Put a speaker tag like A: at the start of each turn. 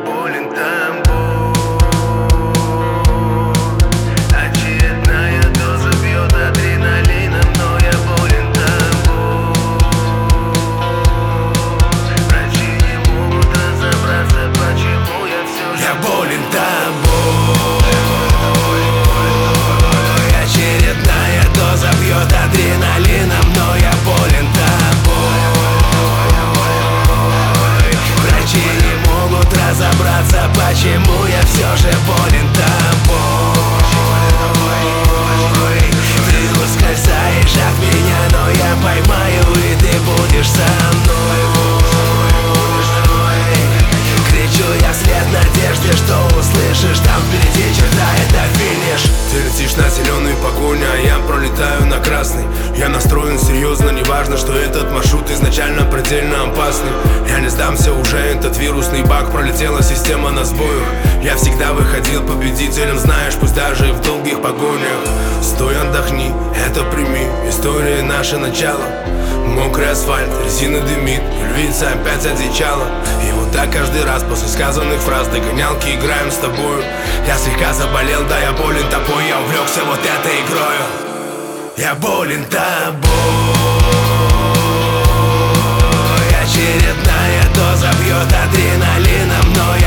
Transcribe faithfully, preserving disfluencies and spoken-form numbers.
A: болен тобой. Очередная доза бьет адреналином, но я болен тобой. Врачи не могут разобраться, почему я все же я болен тобой. Очередная доза бьет адреналином, но я болен тобой. Врачи не могут разобраться, почему я все же болен тобой. Ты ускользаешь от меня, но я поймаю, и ты будешь со мной. Кричу я вслед надежде, что услышишь там впереди черта, это финиш.
B: Ты летишь на зеленый погонь, а я пролетаю на красный. Я настроен серьезно, неважно, что этот маршрут изначально предельно опасный. Я не сдамся уже, этот вирусный баг, пролетела система на сбоях. Я всегда выходил победителем, знаешь, пусть даже и в долгих погонях. Стой, отдохни, это прими, история наше начало. Мокрый асфальт, резина дымит, и львица опять одичала. И вот так каждый раз после сказанных фраз догонялки играем с тобою. Я слегка заболел, да я болен тобой, я увлекся вот этой игрою. Я болен тобой. Очередная доза бьет адреналином, но я